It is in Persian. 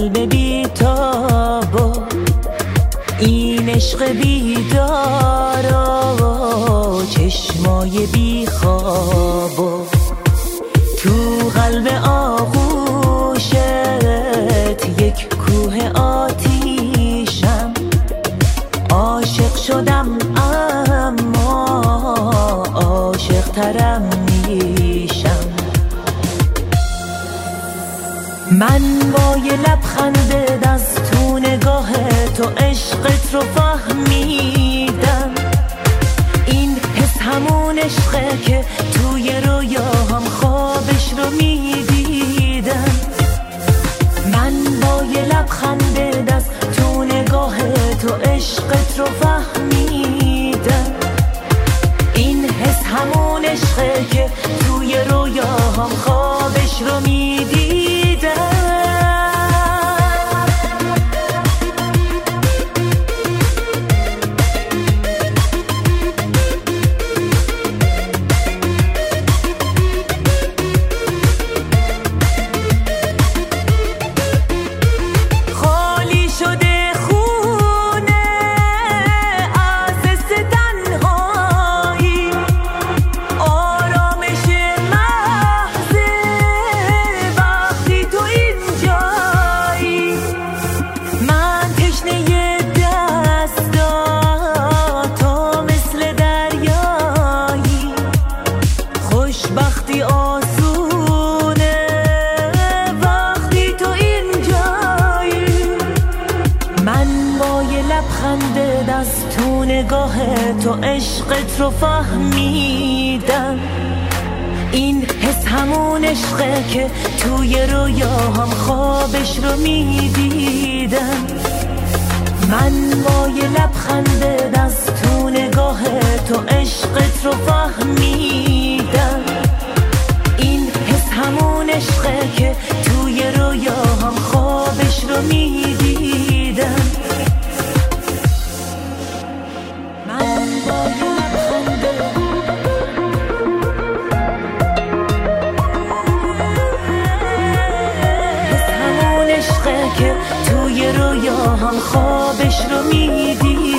قلب بی‌تاب و این عشق بیدار و چشمای بیخواب و تو قلب آغوشت یک کوه آتیشم. عاشق شدم اما عاشق ترم میشم. من با یه لبخند از تو نگاه تو عشقت رو فهمیدم. این حس همون عشقه که توی رویاهم خوابش رو میدیدم. من با یه لبخند از تو نگاه تو عشقت رو فهمیدم. این حس همون عشقه که توی رویاهم خوابش رو میدیدم. وقتی آسونه وقتی تو اینجایی. من با یه لبخند از تو نگاه تو عشقت رو فهمیدم. این حس همون عشقه که توی رویاهم خوابش رو میدیدم. من با یه لبخند از تو نگاه تو عشقت رو فهمیدم. این حس همون عشقه که توی رویاهم خوابش رو میدیدم. من با یه لبخند حس همون عشقه که توی رویاهم خوابش رو میدیدم.